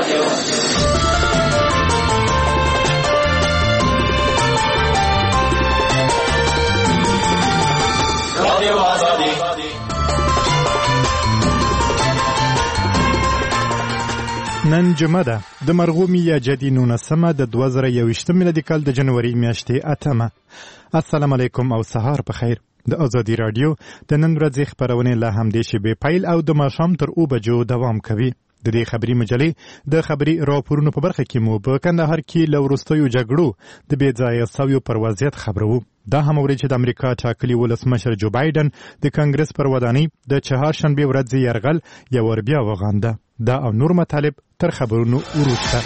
نن جمعه ده د مرغومي یا جدي 19 د 2021 میلادي کال د جنوري میاشتې 8. السلام علیکم او سهار په خیر. د ازادي رادیو د نن ورځې خبرونه له همدې شیبې پیل او د ماښام تر 2 بجو دوام کوي. د دې خبري مجلې د خبري راپورونو په برخه کې مو په کندهار کې له وروستیو جګړو د بې ځایه سویو پر وضعیت خبرو. دا هم اوري چې د امریکا ټاکلي ولسمشر جو بایدن د کانګرس پر ودانۍ د چهارشنبې ورځې یرغل یو ور بیا وغانده. دا او نور مطالب تر خبرونو وروسته.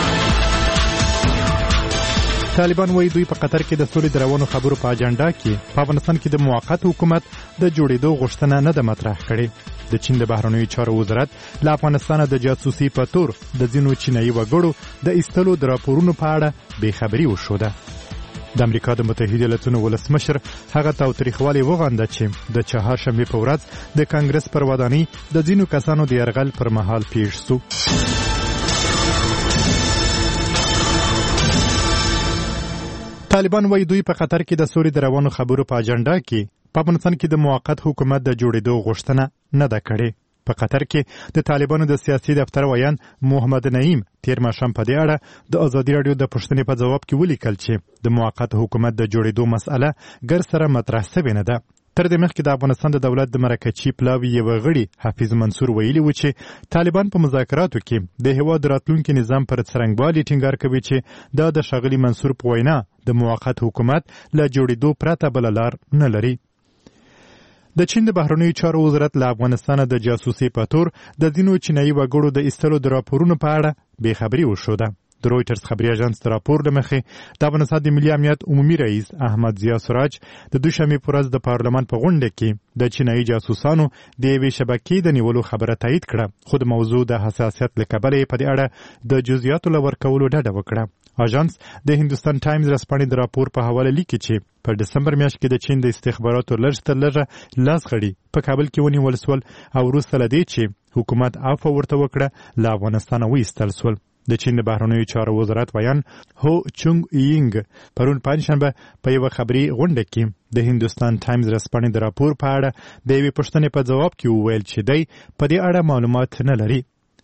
طالبان وایي دوی په قطر کې د سولې د روانو خبرو په اجنډا کې په افغانستان کې د موقت حکومت د جوړېدو غوښتنه نه ده مطرح کړې. د چین د بهرنیو چارو وزارت له افغانستانه د جاسوسي په تور د ځینو چینایي وګړو د ایستلو د راپورونو په اړه بېخبري وښوده. د امریکا د متحده ایالاتونو ولسمشر هغه تاوتریخوالی وغانده چې د چهارشنبې په ورځ د کانګرس پر ودانۍ د ځینو کسانو د یرغل پر مهال پیښ سو. طالبان وایي دوی په قطر کې د سولې د روانو خبرو په اجنډا کې په افغانستان کې د موقت حکومت د جوړېدو غوښتنه نه ده کړې. په قطر کې د طالبانو د سیاسي دفتر ویان محمد نعیم تیر ماښام په دې اړه د ازادي رادیو د پوښتنې په ځواب کې ولیکل چې د موقت حکومت د جوړېدو مسأله ګر سره مطرح شوې نه ده. تر دې مخکې د افغانستان د دولت د مرکچي پلاوي یو غړي حفیظ منصور ویلي و چې طالبان په مذاکراتو کې د هیواد راتلونکي نظام پر څرنګوالي ټینګار کوي چې دا د ښاغلي منصور په وینا د موقت حکومت له جوړېدو پرته بله لار نه لري. د چین د بهرنیو چارو وزارت له افغانستانه د جاسوسي په تور د ځینو چینایي وګړو د ایستلو د راپورونو په اړه بېخبري وښوده. د رویټرز خبري اژانس د راپور له مخې د افغانستان د ملي امنیت عمومي رئیس احمد ضیا سراج د دوشنبې په ورځ د پارلمان په غونډه کې د چینایي جاسوسانو د یوې شبکې د نیولو خبره تایید کړه، خو د موضوع د حساسیت له کبله یې په دې اړه د جزئیاتو له ورکولو ډډه وکړه. اژانس د هندوستان ټایمز رسپانې د راپور په حواله لیکي چې په دسمبر میاشت کې د چین د استخباراتو لږ تر لږه لاس غړي په کابل کې ونیول سول او وروسته له دې چې حکومت عفو ورته وکړه له افغانستانه وایستل سول. د چین د بهرنیو چارو وزارت ویان هو چونګ یینګ پرون پنجشنبه په یوه خبري غونډه کې د هندوستان ټایمز رسپانې د راپور په اړه د یوې پوښتنې په ځواب کې وویل چې دی په دې اړه معلومات نه لري.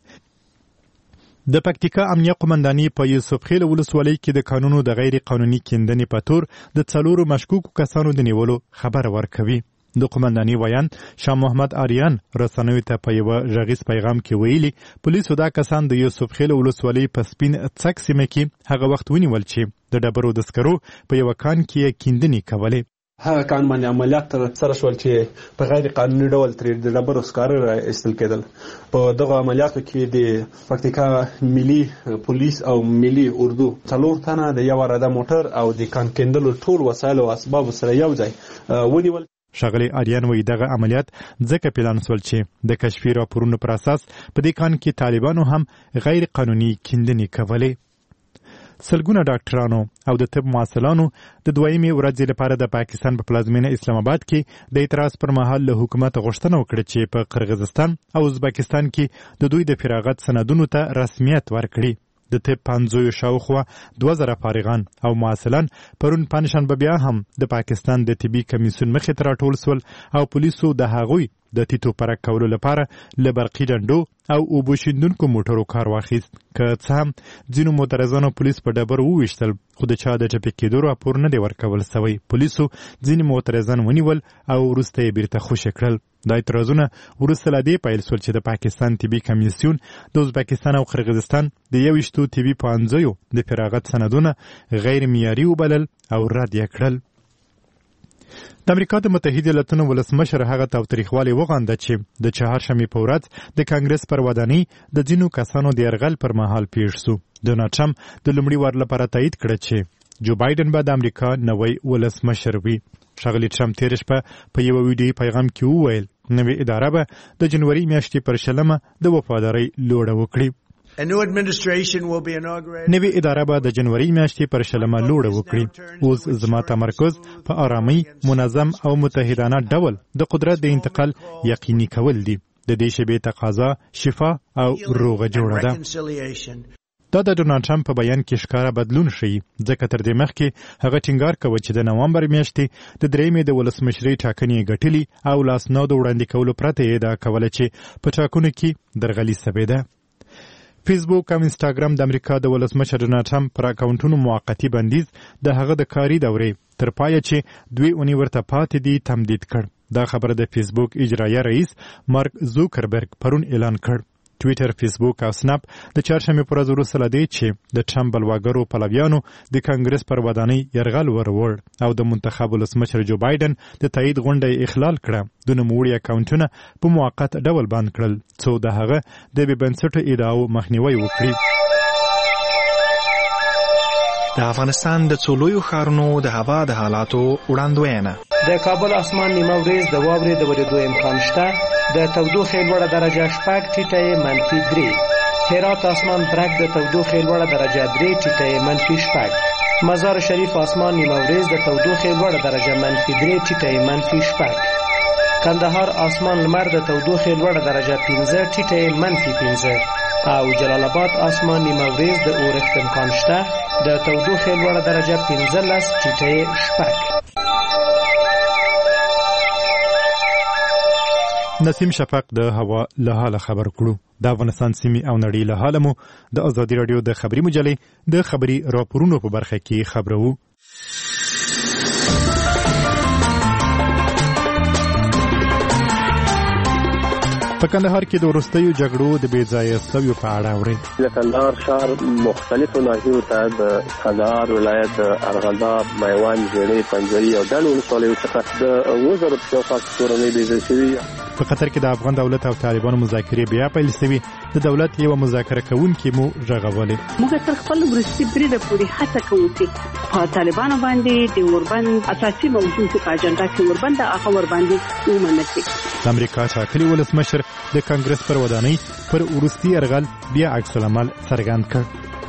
د پکتیکا امنیه قومنداني په یوسف خیل ولسوالۍ کې د قانونو د غیر قانوني کیندنې په تور د 4 مشکوکو کسانو د نیولو خبر ورکوي. د قومنداني ویان شاه محمد آریان رسنیو ته په یو غږیز پیغام کې ویلي پولیسو دا کسان د یوسف خیل ولسوالۍ په سپین څک سیمه کې هغه وخت ونیول چې د ډبرو د سکرو په یو کان کې کیندنې کولې. هغه کان باندې عملیات تر سره شول چې په غیر قانوني ډول ترې د ډبرو سکاره ایستل کېدل. په دغه عملیاتو کې د پکتیکا ملي پولیس او ملي اردو 4 تنه د یو اراده موټر او د کان کیندلو ټول وسایل او اسباب سره یو ځای ونیول. ښاغلی آریان وایي دغه عملیات ځکه پلان سول چې د کشفي راپورونو پر اساس په دې کان کې طالبانو هم غیر قانوني کیندنې کولې. سلګونه ډاکټرانو او د طب محصلانو د دویمې ورځې لپاره د پاکستان په پلازمینه اسلام آباد کې د اعتراض پر مهال له حکومت غوښتنه وکړه چې په قرغیزستان او ازبکستان کې د دوی د فراغت سندونو ته رسمیت ورکړي. د طب پنځویو شاوخوا 2000 فارغان او محصلان پرون پنجشنبه بیا هم د پاکستان د طبي کمیسیون مخې ته راټول سول او پولیسو د هغوی د تیتو پرک کولو لپاره له برقي ډنډو او اوبو شیندونکو موټرو کار واخیست. که څه هم ځینو معترضانو پولیس په ډبرو وویشتل خو د چا د ټپي کېدو راپور نه دی ورکول سوی. پولیسو ځینې معترضان ونیول او وروسته یې بیرته خوشي کړل. دا اعتراضونه وروسته له دې پیل سول چې د پاکستان طبي کمیسیون د ازبکستان او قرغیزستان د 21 طبي پوهنځیو د فراغت سندونه غیر معیاري وبلل او رد یې کړل. د امریکا د متحده ایالاتونو ولسمشر هغه تاوتریخوالی وغانده چې د چهارشنبې په ورځ د کانګرس پر ودانۍ د ځینو کسانو د یرغل پر مهال پیښ سو. ډونالډ ټرمپ د لومړي وار لپاره تایید کړه چې جو بایدن به د امریکا نوی ولسمشر وي. ښاغلي ټرمپ تېره شپه په یوه ویډیویي پیغام کې وویل نوې اداره به د جنوري میاشتې پر 20 د وفادارۍ لوړه وکړي. نوې اداره به د جنوري میاشتې پر 20 لوړه وکړي. اوس زما تمرکز په آرامۍ، منظم او متحدانه ډول د قدرت د انتقال یقیني کول دي. د دې شیبې تقاضا شفا او روغه جوړه ده. دا د ډونالډ ټرمپ په بیان کې ښکاره بدلون ښیي، ځکه تر دې مخکې هغه ټینګار کوي چې د نومبر میاشتې د درېیمې د ولسمشرۍ ټاکنې ګټلي او لاسنودو وړاندې کولو پرته یې ادعا کوله چې په ټاکنو کې درغلي سوې ده. فیسبوک او انسټاګرام د امریکا د ولسمشر ډونالډ ټرمپ پر اکاونټونو موقتی بندیز د هغه د کاري دورې تر پایه چې 2 اونۍ ورته پاتې دي تمدید کړ. دا خبره د فیسبوک اجرایه رئیس مارک زوکربرګ پرون اعلان کړ. ټویټر، فیسبوک او سناپ د چهارشنبې پر ورځ وروسته له دې چې د ټرمپ بلواګرو پلویانو د کانګرس پر ودانۍ یرغل وروړ او د منتخب ولسمشر جو بایدن د تایید غونډه اخلال کړه، د نوموړي اکاونټونه په موقت ډول بند کړل څو د هغه د بې بنسټه ادعاو مخنیوی وکړي. د افغانستان د څو لویو ښارونو د هوا د حالاتو وړاندوینه. د کابل اسمان نیمه ورځ د واورې د ورېدو امکان شته. د تودوخې لوړه درجه 6، ټیټه یې -3. هرات اسمان برګ د تودوخې لوړه درجه 3، ټیټه یې -6. مزار شریف اسمان نیمه ورځ د تودوخې لوړه درجه -3، ټیټه یې -6. کندهار اسمان لمر د تودوخې لوړه درجه 15، ټیټه یې -15. او جلال آباد اسمان نیمه ورځ د اورښت امکان شته. د تودوخې لوړه درجه 15، ټیټه یې 6. نسیم شفق د هوا له حاله خبر کړو. د افغانستان سیمې او نړۍ له حاله مو د ازادي راډیو د خبري مجلې د خبري راپورونو په برخه کې خبرو. په کندهار کې د وروستیو جګړو د بې ځایه سویو په اړه اورئ. د کندهار ښار مختلفو ناحیو ته د کندهار ولایت د ارغنداب، میوند، ژړۍ، پنجوایي او ډنډ ولسوالیو څخه د 1000 په شاوخوا کورنۍ بې ځایه شوي. په قطر کې د افغان دولت او طالبانو مذاکرې بیا پیل شوي. د دولت یو مذاکره کوونکی مو غږولې. موږ تر خپل وروستي بریده پورې هڅه کوو چې په طالبانو باندې د اوربند اساسي موضوع په اجنډا کې اوربند هغه ور باندې ومنل شي. د امریکا ټاکلي ولسمشر د کانګرس پر ودانۍ پر وروستي یرغل بیا عکس العمل څرګند کړ.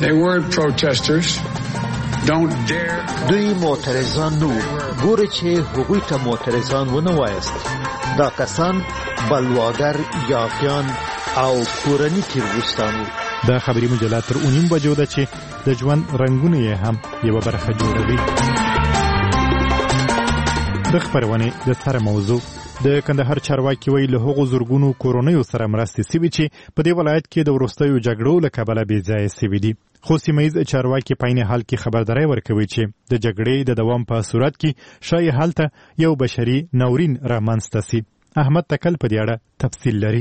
دوی معترضان نو ګوره چې هغوی ته معترضان ونه وایست. دا کسان بلواګر، یاغیان او کورني تیروستانو. دا خبري مجله تر 9 بجو ده چې د ژوند رنگونه یې هم یو برخه جوړوي. د خبرونه د سره موضوع د کندهار چارواکي ویل له هغو زورګونو کورونیو سره مرستې سوي چې په دې ولایت کې د وروستیو جګړو له کبله بې ځایه سوي دي. خو سیمهیز چارواکي په عین حال کې خبرداری ورکوي چې د جګړې د دوام په صورت کې شاید هلته یو بشري ناورین رامنځته سي. احمد تکل په دې اړه تفصیل لري.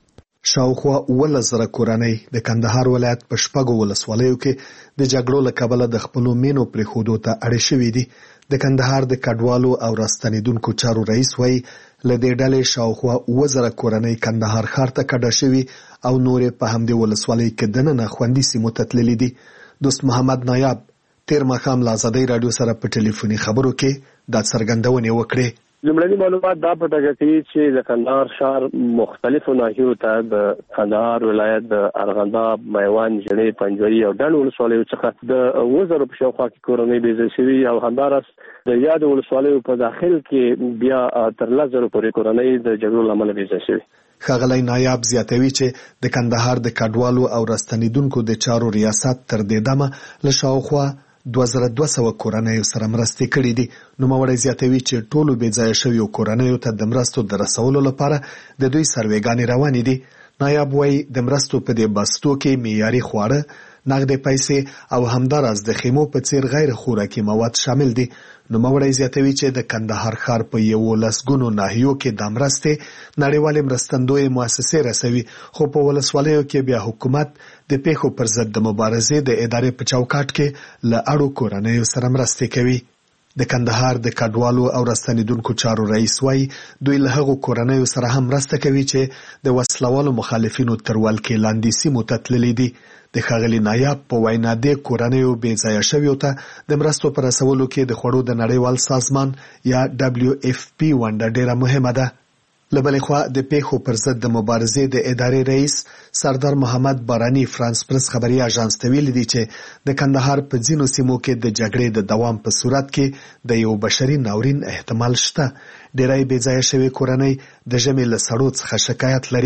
شاوخوا 1000 کورنۍ د کندهار ولایت په شپږو ولسوالیو کې د جګړو له کبله د خپلو مینو پرېښودو ته اړ شوي دي. د کندهار د کډوالو او راستنیدونکو چارو رئیس وایي له دې ډلې شاوخوا 1000 کورنۍ کندهار ښار ته کډه شوي او نورې په همدې ولسوالۍ کې دننه خوندي سیمو ته تللي دي. دوست محمد نایاب تیر ماښام له ازادۍ راډیو سره په ټلیفوني خبرو کې دا څرګندونې وکړې. لومړني معلومات دا پټه کوي چې د کندهار ښار مختلفو ناحیو ته د کندهار ولایت د ارغنداب، میوند، ژړۍ، پنجوایي او ډنډ ولسوالیو څخه د 1000 په شاوخوا کې کورنۍ بې ځایه شوي او همداراز د یاد ولسوالیو په داخل کې بیا تر 1000 پورې کورنۍ د جګړو له امله بې ځایه شوي. ښاغلی نایاب زیاتوي چې د کندهار د کډوالو او راستنیدونکو د چارو ریاست تر دې دمه له شاوخوا 2200 کورنۍ سره مرستې کړې دي. نوموړی زیاتوي چې ټولو بې ځایه شویو کورنیو ته د مرستو د رسولو لپاره د دوی سروېګانې روانې دي. نایاب وایي د مرستو په دې بستو کې معیاري خواړه، نغدې پیسې او همداراز د خیمو په څیر غیر خوراکي مواد شامل دي. نوموړی زیاتوي چې د کندهار ښار په 11 ناحیو کې د مرستې نړیوالې مرستندویې مؤسسې رسوي، خو په ولسوالیو کې بیا حکومت د پیښو پر ضد د مبارزې د ادارې په چوکاټ کې له اړو کورنیو سره مرستې کوي. د کندهار د کډوالو او راستنیدونکو چارو رئیس وایي دوی له هغو کورنیو سره هم مرسته کوي چې د وسلوالو مخالفینو تر ولکې لاندې سیمو ته تللي دي. د ښاغلي نایاب په وینا د کورنیو بې ځایه شویو ته د مرستو په رسولو کې د خوړو د نړیوال سازمان یا WFP ونډه ډیره مهمه ده. له بلې خوا د پیښو پر ضد د مبارزې د ادارې رئیس سردار محمد بارانی فرانس پرس خبري اژانس ته ویلي دي چې د کندهار په ځینو سیمو کې د جګړې د دوام په صورت کې د یو بشري ناورین احتمال شته. ډیری بې ځایه شوې کورنۍ د ژمي له سړو څخه شکایت لري.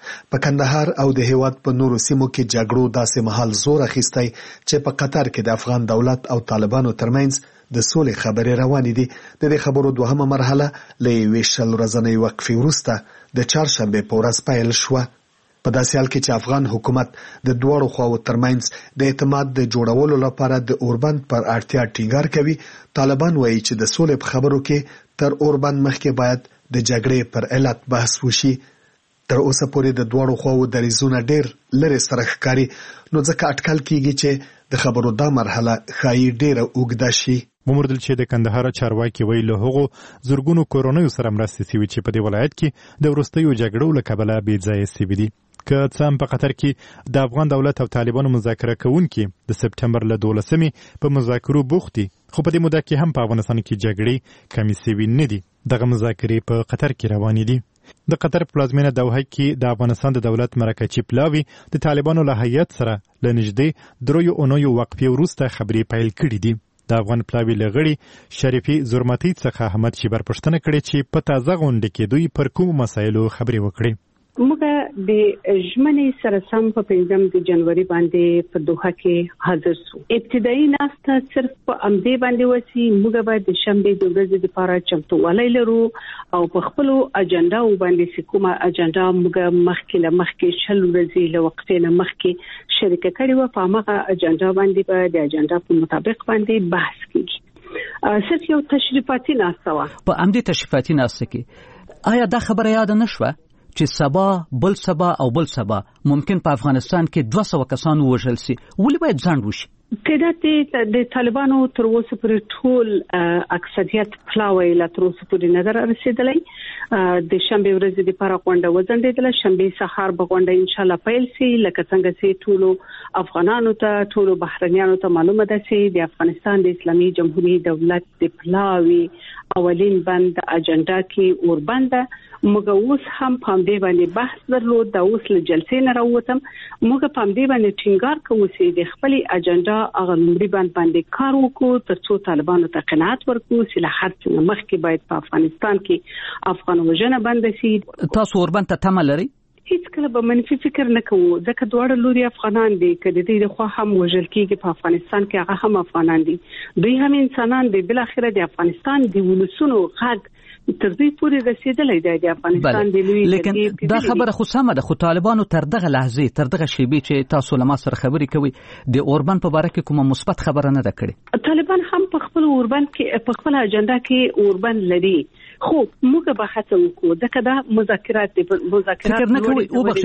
په کندهار او د هیواد په نورو سیمو کې جګړو داسې مهال زور اخیستی چې په قطر کې د افغان دولت او طالبانو ترمنځ د سولې خبرې روانې دي. د دې خبرو دوهمه مرحله له 20 ورځنۍ وقفې وروسته د چهارشنبې په ورځ پیل شوه. په داسې حال کې چې افغان حکومت د دواړو خواو ترمنځ د اعتماد د جوړولو لپاره د اوربند پر اړتیا ټینګار کوي، طالبان وایي چې د سولې په خبرو کې تر اوربند مخکې باید د جګړې پر علت بحث وشي. تر اوسه پورې د دواړو خواو دریځونه ډېر لرې سره ښکاري، نو ځکه اټکل کیږي چې د خبرو دا مرحله ښایي ډېره اوږده شي. وموندل چې د کندهار چارواکي ویل له هغو زرګونو کورنیو سره مرستې شوي چې په دې ولایت کې د وروستیو جګړو له کبله بې ځایه شوي دي. که څه هم په قطر کې د افغان دولت او طالبانو مذاکره کوونکي د سپټمبر له 12مې په مذاکرو بوخت دي، خو په دې موده کې هم په افغانستان کې جګړې کمې شوي نه دي. دغه مذاکرې په قطر کې روانې دي. د قطر په پلازمینه دوحه کې د افغانستان د دولت مرکچی پلاوی د طالبانو له هیئت سره له نږدې 3 اونیو وقفې وروسته خبرې پیل کړې دي. د افغان پلاوی لغړي شریفي زرمتی څخه احمد شیبر پښتنه کړې چې په تازه غونډه کې دوی پر کوم مسایلو خبرې وکړي. موږ د ژمنې سره سم په 5 جنوري باندې په دوحه کې حاضر شو. ابتدایي ناسته صرف په امدې باندې وسی موږ باید د شنبې د ورځې لپاره چمتووالی لرو او په خپل اجنډا باندې کومه اجنډا موږ مخکې 6 ورځې له وخت نه مخکې شریکه کړې و، په هغه اجنډا باندې به د اجنډا په مطابق باندې بحث کیږي. صرف یو تشریفاتي ناسته و. په امدې تشریفاتي ناسته کې آیا دا خبره یاد نه شوه چې سبا او بل سبا ممکن په افغانستان کې 200 کسان وژل شي؟ ولې باید ځنډ وشي؟ کله د طالبانو تر اوسه پورې ټول اکثریت پلاوی لا تر اوسه پورې نظر رسیدلی. د شنبې ورځې لپاره غونډه وځنډېدله. شنبې سهار به غونډه ان شاء الله پیل شي، لکه څنګه چې ټول افغانانو ته ټول بهرنیانو ته معلومه ده چې د افغانستان د اسلامي جمهوریت دولت د پلاوی اولین بند اجنډا کې اوربند موږ اوس هم په دې باندې بحث درلود. د اوس له جلسې نه راووتم. موږ په دې باندې ټینګار کوو چې د خپل اجنډا هغه لومړی باندې کار وکړو ترڅو طالبانو ته قناعت ورکړو چې له هر څه مخکې باید په افغانستان کې افغان وژنه بند شي. تاسو اوربند ته تمه لرئ؟ هیڅ کله به منفي فکر نه کوو، ځکه دواړه لوري افغانان دي. کله د خو هم وژل کېږي په افغانستان کې، هغه هم افغانان دي، دوی هم انسانان دي. بل اخره د افغانستان د ولسونو حق تر دې پورې رسیدلې ده. د افغانستان د لوی لیکن دا خبره خو سمه ده، خو طالبانو تر دغه لحظې تر دغه شیبې چې تاسو له ما سره خبرې کوي د اوربند په باره کې کومه مثبت خبره نه ده کړې. طالبان هم په خپل اوربند کې په خپل اجنډا کې اوربند لري، خو موږ به هڅه وکړو ځکه دا مذاکرات فکر نه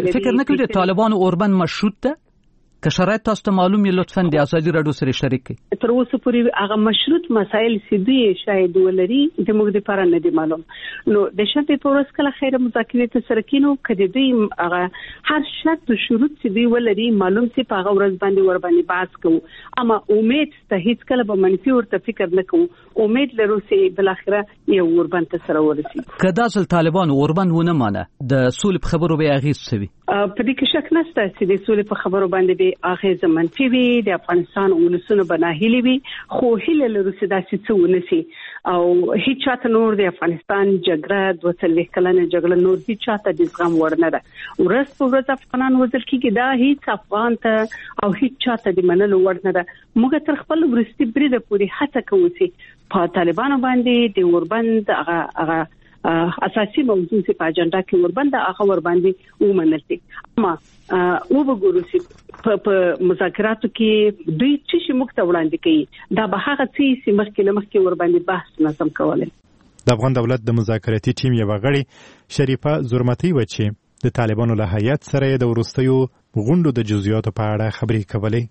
کوي چې طالبانو اوربند مشروط ده. که شرایط تاسو ته معلوم یې لطفاً د ازادي راډیو سره شریک کړئ. تر اوسه پورې هغه مشروط مسایل چې دوی شاید ولري د موږ لپاره نه دي معلوم. نو د شرط په ورځ کله خیر مذاکرات سره کینو کړي دوی هغه هر شرط او شروط چې دوی ولري معلوم چې په هغه ورځ باندې ور باندې بحث کوو. اما امید ته هیڅ کله به منفي ورته فکر نه کوو. امید لرو چې بل اخره یو اوربند سره ورسي. کدا ځل طالبان اوربند ونه مانه د سولې په خبرو به اغیز سوي؟ په دې کې شک نشته چې د سولې په خبرو باندې اغیز منفي وي. د افغانستان ولسونو بناهلي وي، خو هیله لرو چې دا څه ونسي او هیڅ چاته نور د افغانستان جګړه 2 کلنه جګړه نور هیڅ چاته د زغم ور نه ده. ورځ په ورځ افغانان وځل کیږي، دا هیڅ افغان ته او هیڅ چاته د منلو ور نه ده. موږ تر خپل ورستي بریده پورې هڅه کوو چې په طالبانو باندې د اوربند هغه اساسي موضوع چې په اجنډا کې اوربند هغه ور باندې ومنل شي. اما او وګورو چې په مذاکراتو کې دوی چې موږ ته وړاندې کوي دا به هغه چې مخکې ور باندې بحث نظم کولای. د افغان دولت د مذاکراتي ټیم یو غړي شریفه زرمتی و چې د طالبانو له هیئت سره د ورستیو غونډو د جزئیاتو په اړه خبرې کولې.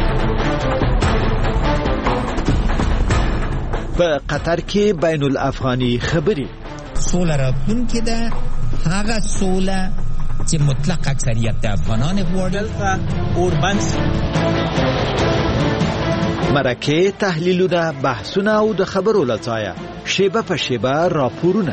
په قطر کې بین الافغاني خبرې سوله راتلونکې ده، هغه سوله چې مطلق اکثریت د افغانان غواړي. اوربند مرکه تحلیلونه، بحثونه او د خبرو لځایه شیبه په شیبه راپورونه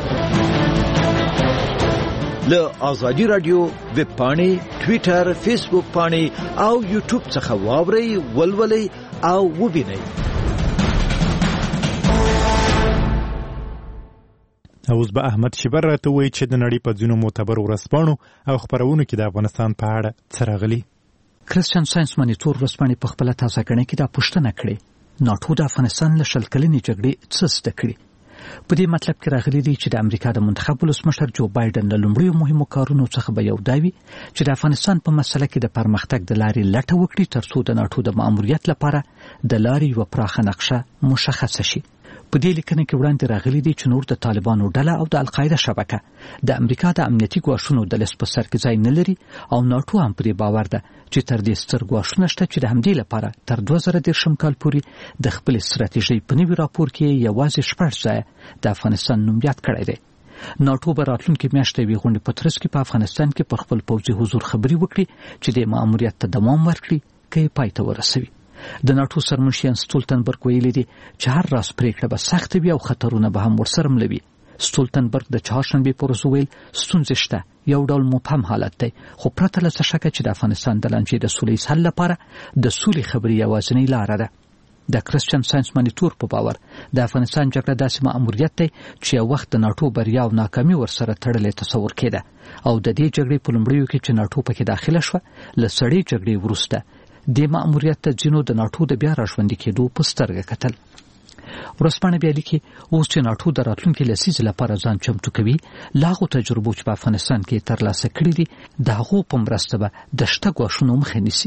له آزادی رادیو ویب پاڼې، ټویټر، فیسبوک پاڼې او یوټیوب څخه واورئ، ولولئ او وبینئ. اوس به احمد شیبر راته وایي چې د نړۍ په ځینو معتبرو ورځپاڼو او خپرونو کې د افغانستان په اړه څه راغلي. کرسچن ساينس مانیټور ورځپاڼې په خپله تازه ګڼه کې دا پوښتنه کړې ناټو د افغانستان له 100 کلنې جګړې څه زده کړي. په دې مطلب کې راغلي دي چې د امریکا د منتخب ولسمشر جو بایدن له لومړیو مهمو کارونو څخه به یو دا وي چې د افغانستان په مسله کې د پرمختګ د لارې لټه وکړي ترڅو د ناټو د ماموریت لپاره د لارې یوه پراخه نقشه مشخصه شي. په دې لیکنه کې وړاندې راغلي دي چې نور د طالبانو ډله او د القاعده شبکه د امریکا د امنیتي ګواښونو د لیست په سر کې ځای نه لري او ناټو هم پرې باور ده چې تر دې ستر ګواښونه شته چې د همدې لپاره تر 2013 کال پورې د خپل ستراتیژۍ په نوي راپور کې یوازې 6 ځایه د افغانستان نوم یاد کړی دی. ناټو به راتلونکي میاشت یوې غونډې په ترڅ کې په افغانستان کې پر خپل پوځي حضور خبرې وکړي چې د ماموریت ته دوام ورکړي که یې پای ته ورسوي. د ناټو سرمنشي ستولتنبرګ ویلي دي چې هر راز پریکړه به سخت وي او خطرونه به هم ورسره ملوي. ستولتنبرګ د چهارشنبې په ورځ ویل ستونزې شته، یو ډول مبهم حالت دی، خو پرته له څه شکه چې د افغانستان د لانجې د سولې حل لپاره د سولې خبرې یوازینۍ لاره ده. د کرسچن ساينس مانیټور په باور د افغانستان جګړه داسې مأموریت دی چې یو وخت د ناټو بریا او ناکامي ورسره تړلې تصور کېده او د دې جګړې په لومړیو کې چې ناټو پکې داخله شوه له سړې جګړې وروسته د مأموریت ته ځینو د ناټو د بیا راژوندي کېدو په سترګه کتل. ورځپاڼه بیا لیکي اوس چې ناټو د راتلونکي لسیزې لپاره ځان چمتو کوي له هغو تجربو چې په افغانستان کې ترلاسه کړي دي د هغو په مرسته به د شته ګواښونو مخه نیسي.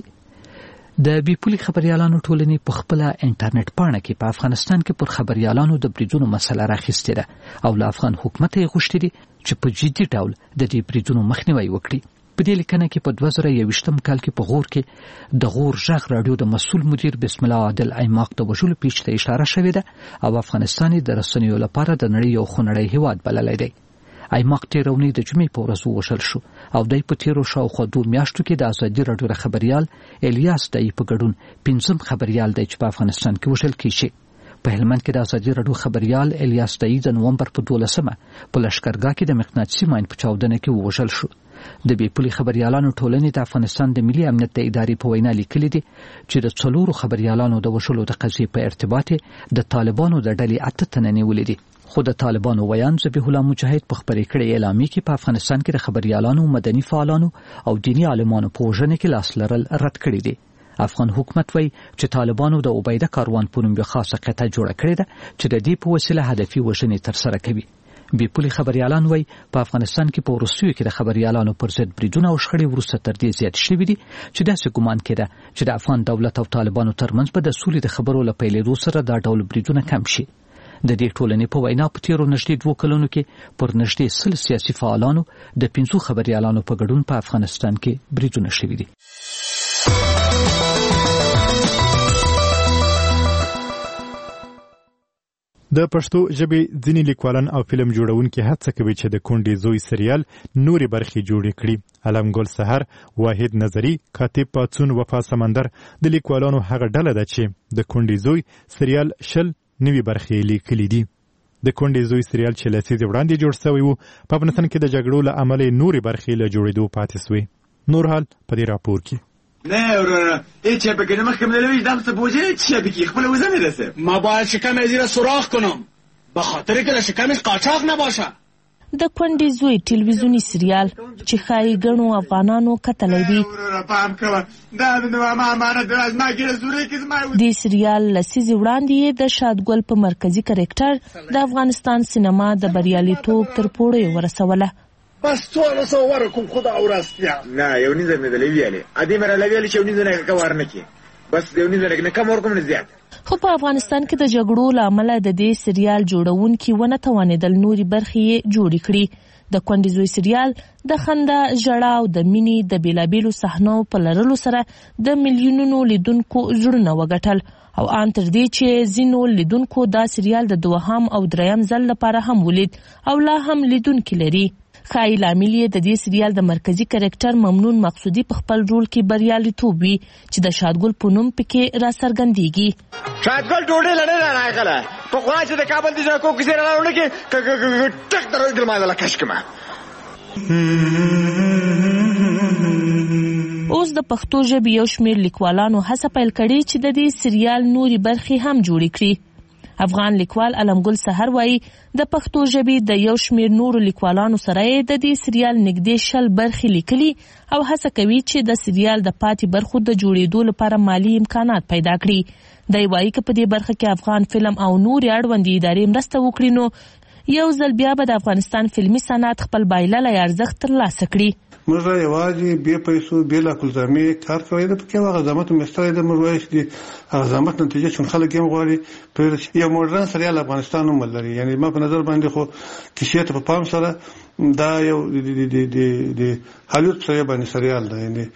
د بي پولي خبريالانو ټولنې په خپل انټرنیټ پاڼه کې په افغانستان کې پر خبريالانو د بریدونو مسله راخیستې ده او له افغان حکومت یې غوښتي دي چې په جدي ډول د دې بریدونو مخنیوي وکړي. په دې لیکنه کې په 2021 کال کې په غور کې د غور ژغ رادیو د مسؤل مدیر بسم الله عادل ایماق د وژلو پیښې ته اشاره شوې ده او افغانستان د رسنیو لپاره د نړۍ یو خونړی هیواد بللی دی. ایماق تیرونی د جمعې په ورځ ووژل شو او دای په تیرو شاوخوا 2 میاشتو کې د ازادي راډیو خبريال الیاس دای په ګډون 5م خبريال دی چې په افغانستان کې وژل کیږي. په هلمند کې د ازادي راډیو خبريال الیاس دای د نومبر په 12مه په لشکرګاه کې د مقناطیسي ماین په چاودنه کې وژل شو. د بي پولي خبريالانو ټولنې د افغانستان د ملي امنیت د ادارې په وینا لیکلي دي چې د 4 خبريالانو د وژلو د قضیې په ارتباط د طالبانو د ډلې 8 تنه نیولې دي. خو د طالبانو ویان ذبیح الله مجاهد په خبرې کړې اعلامیه کې په افغانستان کې د خبريالانو، مدني فعالانو او دینی عالمانو په وژنه کې لاس لرل رد کړی دي. افغان حکومت وایي چې طالبانو د عبیده کاروان په نوم یو خاصه قطعه جوړه کړې ده چې د دې په وسیله هدفي وژنې ترسره کوي. بي پولي خبريالان وایي په افغانستان کې په وروستیو کې د خبريالانو پر ضد بریدونه او شخړې وروسته تر دې زیات شوي دي چې داسې ګمان کېده چې د افغان دولت او طالبانو ترمنځ به د سولې د خبرو له پیلېدو سره دا ډول بریدونه کم شي. د دې ټولنې په وینا په تیرو نږدې 2 کلونو کې پر نږدې 100 سیاسي فعالانو د 5 خبريالانو په ګډون په افغانستان کې بریدونه شوي دي. د پښتو ژبې ځینې لیکوالان او فلم جوړونکي هڅه کوي چې د کونډې زوی سریال نوري برخې جوړې کړي. علم ګل سحر، واحد نظری، کاتب پاتون، وفا سمندر د لیکوالانو هغه ډله ده چې د کونډې زوی سریال شل نوي برخې لیکلي دي. د کونډې زوی سریال چې لسیزې وړاندې جوړ شوی و په افغانستان کې د جګړو له امله نوري برخې له جوړېدو پاتې شوې. نور حال په دې راپور کې نه ورونه هیچ بگه نمخکم نلویش دمست بوجه چیه بگی خبله وزه میرسه. ما باید شکم از زیر سوراخ کنم به خاطر که شکمش قاچاق نباشه. د کونډې زوی ټلویزیونی سریال چې ښایي ګڼو افغانانو کتلی دی. دې سریال لسیزې وړاندې د شادګل په مرکزي کرکټر د افغانستان سینما د بریالیتوب تر پوړیو ورسوله. بس تو نصور کوم خدا اورستیا نه یو نیزه مې دلویاله ادي مې رالویاله چې یو نیزه نه کور نه کی بس یو نیزه نه کم ور کوم نه زیات. خو په افغانستان کې د جګړو له امله د دې سریال جوړونکي ونه توانېدل نوري برخې جوړې کړي. د کونډې زوی سریال د خندا، ژړا او د مینې د بیلابیلو صحنو په لرلو سره د میلیونونو لیدونکو زړونه وګټل او ان تر دې چې ځینو لیدونکو دا سریال د 2م او 3م ځل لپاره هم ولید او لا هم لیدونکي لري. خایي لامل یې د دې سریال د مرکزی کرکټر ممنون مقصودی په خپل رول کې بریالیتوب وي چې د شادګل په نوم پکې را څرګندېږي. شادګل ډوډۍ لړۍ راغله په خوا چې د کابل د ځکو کې سره راوړل کې ټک درو د ما ولا کش کما. اوس د پښتو ژبې یو شمېر لیکوالانو هڅه پیل کړې چې د دې سریال نوري برخې هم جوړې کړي. افغان لیکوال علمګل سحر وایي د پښتو ژبې د یو شمېر نورو لیکوالانو سره د دې سریال نږدې 10 برخې لیکلي او هڅه کوي چې د سریال د پاتې برخو د جوړېدو لپاره مالی امکانات پیدا کړي. دی وایي که په دې برخه کې افغان فلم او نورې اړوندې ادارې مرسته وکړي نو یو ځل بیا به د افغانستان فلمي صنعت خپل بایللی ارزښت ترلاسه کړي. موږ یوازې بې پیسو بې لا کلزامې کار کوي د پکې هغه زحمت مستری د موږ وایي چې هغه زحمت نتیجه چون خلک یې غواړي په یو مدرن سریال افغانستان هم لري. یعنی ما په نظر باندې خو کیسې ته په پام سره دا یو د هالیوډ سره باندې سریال دی. یعنی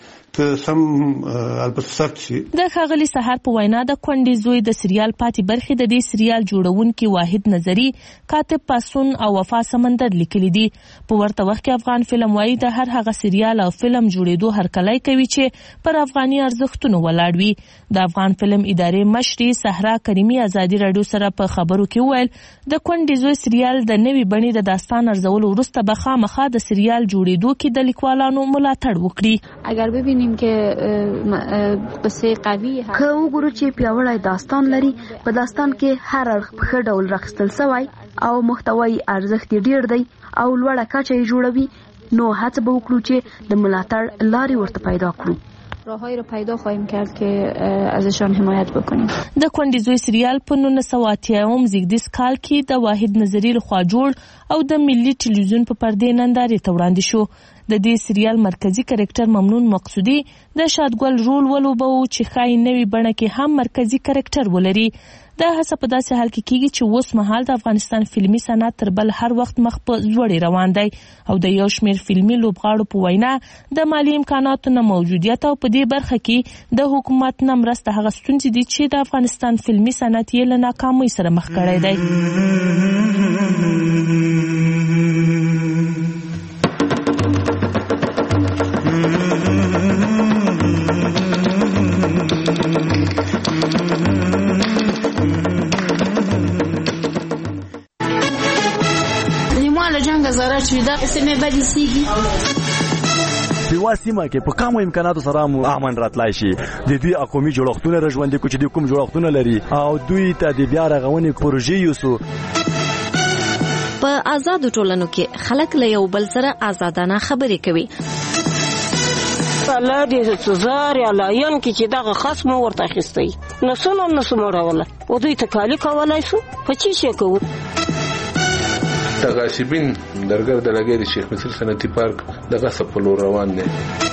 د ښاغلي سحر په وینا د کونډې زوی د سریال پاتې برخې د دې سریال جوړونکي واحد نظری کاتب پاسون او وفا سمندر لیکلي دي. په ورته وخت کې افغان فلم وایي د هر هغه سریال او فلم جوړېدو هرکلی کوي چې پر افغاني ارزښتونو ولاړ وي. د افغان فلم ادارې مشرې صحرا کریمي ازادي راډیو سره په خبرو کې وویل د کونډې زوی سریال د نوي بڼې د داستان ارزولو وروسته به خامخا د سریال جوړېدو کې د لیکوالانو ملاتړ وکړي. اگر ببینیم که قصه قوي که وګورو چې پیاوړی داستان لري، په داستان کې هر اړخ په ښه ډول راخیستل سوی او محتوایي ارزښت یې ډیر دی او لوړه کچه یې جوړوي، نو هڅه به وکړو چې د ملاتړ لارې ورته پیدا کړو. راههایی رو پیدا خواهیم کرد که ازشان حمایت بکنیم. د کونډې زوی سریال په 1980 زیږدیز کال کې د واحد نظری لخوا جوړ او د ملي ټلویزیون په پردې نندارې ته وړاندې شو. د دې سریال مرکزی کرکټر ممنون مقصودی د شادګل رول ولوبو چې ښایي نوې بڼه کې هم مرکزی کرکټر ولري. دا هڅه په داسې حال کې کیږي چې اوس مهال د افغانستان فلمي صنعت تر بل هر وخت مخ په ځوړې روان دی او د یو شمېر فلمي لوبغاړو په وینا د مالی امکاناتو نه موجودیت او په دې برخه کې د حکومت نه مرسته هغه ستونزې دي چې د افغانستان فلمي صنعت یې له ناکامۍ سره مخ کړی دی. په سیمه کې په کومو امکاناتو سره امن راتلای شي. د دوی قومي جوړښتونه راژوندي کوي چې د کوم جوړښتونه لري او دوی ته د بیا رغونې پروژې یوسو. په آزادو ټولنو کې خلک له یو بل سره آزادانه خبرې کوي. الله دې سزار یا لاین کې چې دغه خصم ورته اخیستی نو سموروله او دوی تکالی کولای شو په چی شي کوو. تغاصبین درګر د لګیری شیخ مصر صنعتي پارک د غصب په لور روان دي.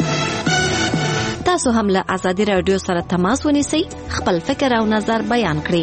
تاسو هم له ازادي رادیو سره تماس ونیسئ، خپل فکر او نظر بیان کړئ.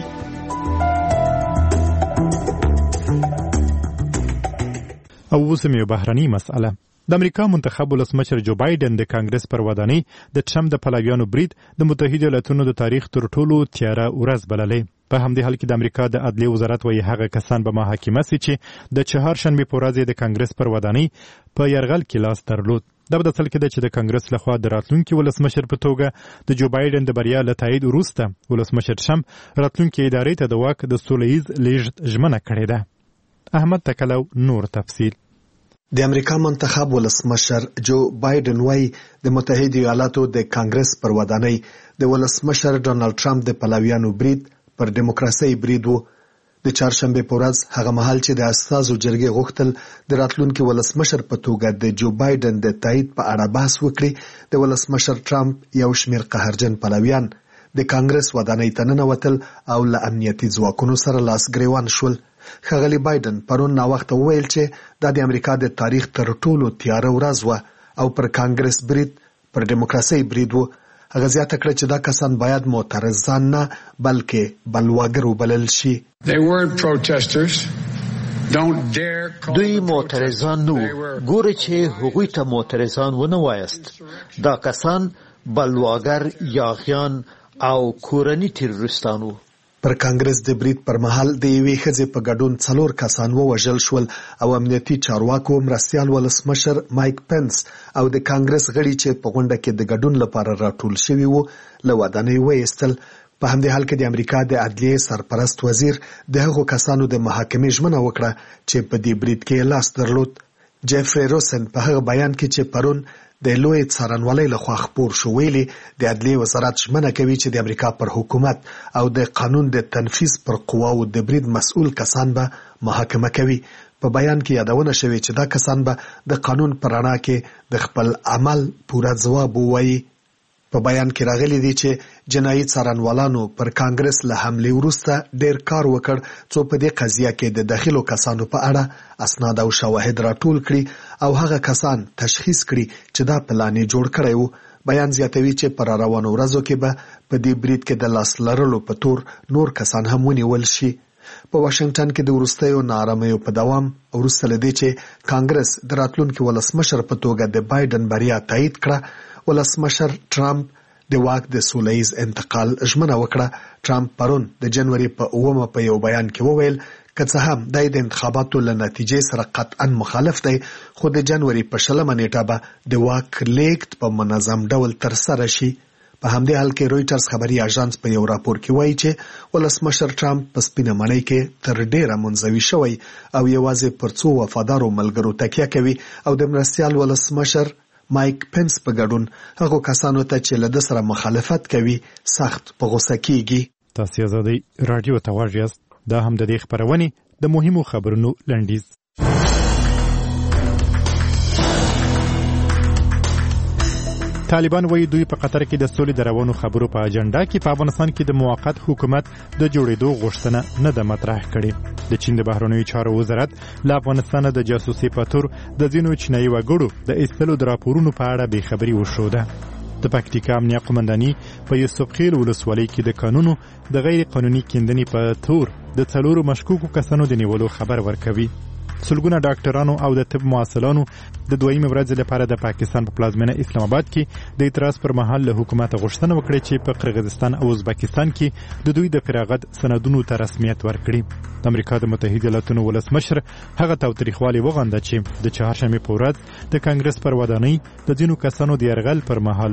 او اوس یو بهرني مسأله. د امریکا منتخب ولسمشر جو بایدن د کانګرس پر ودانۍ د ټرمپ د پلویانو برید د متحده ایالاتونو د تاریخ تر ټولو تیاره ورځ بللې. په همدې حال کې د امریکا د عدلیې وزارت وایي هغه کسان به محاکمه سي چې د چهارشنبې په ورځ د کانګرس پر ودانۍ په یرغل کې لاس درلود. دا به د اصل کې ده چې د کانګرس لخوا د راتلونکي ولسمشر په توګه د جو بایدن د بریا له تایید وروسته ولسمشر ټرمپ راتلونکي ادارې ته د واک د سوله ییز لیږد ژمنه کړې ده. احمد تکلو نور تفصیل. د امریکا منتخب ولسمشر جو بایدن وايي د متحده ایالاتو د کانګرس پر ودانۍ د ولسمشر ډونالد ټرمپ د پلویانو برید پر دیموکراسي برید وو. د چهارشنبه په ورځ هغه مهال چې د اساسو جرګې غوښتل د راتلونکي ولسمشر په توګه د جو بایدن د تایید په اړه بحث وکړي، د ولسمشر ټرمپ یو شمېر قهرجن پلویان د کانګرس ودانۍ ته ننوتل او له امنیتي ځواکونو سره لاس ګریوان شول. ښاغلي بایدن پرون ناوخته وویل چې دا د امریکا د تاریخ تر ټولو تیاره ورځ وه او پر کانګرس برید پر دیموکراسي برید وو. هغه زیاته کړه چې دا کسان باید معترضان نه بلکې بلواګر وبلل شي. دوی معترضان نو ګوره چې هغوی ته معترضان ونه وایست. دا کسان بلواګر، یاغیان او کورني تیروریستان وو. پر کانګرس د برید پر مهال د یوې ښځې په ګډون 4 کسان ووژل شول او امنیتي چارواکو مرستیال ولسمشر مایک پنس او د کانګرس غړي چې په غونډه کې د ګډون لپاره راټول شوي وو له ودانۍ وایستل. په همدې حال کې د امریکا د عدلیې سرپرست وزیر د هغو کسانو د محاکمې ژمنه وکړه چې په دې برید کې لاس درلود. جیفری روسن په هغه بیان کې چې پرون د لوی څارنوالۍ لخوا خپور شو. ویلي د عدلیې وزارت ژمنه کوي چې د امریکا پر حکومت او د قانون د تنفیذ پر قواو د برید مسؤل کسان به محاکمه کوي. په بیان کې یادونه شوې چې دا کسان به د قانون پر رڼا کې د خپل عمل پوره ځواب ووایي. په بیان کې راغلي دي چې جنایي څارنوالانو پر کانګرس له حملې وروسته ډېر کار وکړ څو په دې قضیه کې د داخلو کسانو په اړه اسناد او شواهد راټول کړي او هغه کسان تشخیص کړي چې دا پلان یې جوړ کړی و. بیان زیاتوي چې پر روانو ورځو کې به په دې برید کې د لاس لرلو په تور نور کسان هم ونیول شي. په واشنگټن کې د وروستیو ناارامیو په دوام وروسته له دې چې کانګرس د راتلونکي ولسمشر په توګه د بایدن بریا تایید کړه، ولسمشر ټرمپ د واک د سولهییز انتقال ژمنه وکړه. ټرمپ پرون د جنوري په 9 په یو بیان کې وویل که څه هم د انتخاباتو له نتیجې سره قطعا مخالف دی، خو د جنوري په 20 نیټه به د واک لیږد په منظم ډول ترسره شي. په همدې حال کې رویټرز خبري اژانس په یو راپور کې وایي چې ولسمشر ټرمپ په سپینه مړۍ کې تر ډیره منزوي شوی او یوازې پر څو وفادارو ملګرو تکیه کوي او د مرستیال ولسمشر مایک پنس په ګډون هغو کسانو ته چې له ده سره مخالفت کوي سخت په غوسه کیږي. تاسو آزادۍ رادیو ته غوږ یاست. دا هم د دې خبرونې د مهمو خبرونو لنډیز. طالبان وایي دوی په قطر کې د سولې د روانو خبرو په اجنډا کې په افغانستان کې د موقت حکومت د جوړېدو غوښتنه نه ده مطرح کړې. د چین د بهرنیو چارو وزارت له افغانستان د جاسوسي په تور د ځینو چینایي وګړو د ایستلو د راپورونو په اړه بې خبري وښوده. د پکتیکا امنیه قومنداني په یوسف خیل ولسوالۍ کې د قانونو د غیر قانوني کیندنې په تور د 4 مشکوکو کسانو د نیولو خبر ورکوي. سلګونه ډاکټرانو او د طب معاصلانو د دویمې ورځې لپاره د پاکستان په پلازمینه اسلام آباد کې د اعتراض پر مهال له حکومت غوښتنه وکړه چې په قرغیزستان او ازبکستان کې د دوی د فراغت سندونو ته رسمیت ورکړي. د امریکا د متحده ایالاتونو ولسمشر هغه تاوتریخوالي وغنده چې د چهارشنبې په ورځ د کانګرس پر ودانۍ د ځینو کسانو د یرغل پر مهال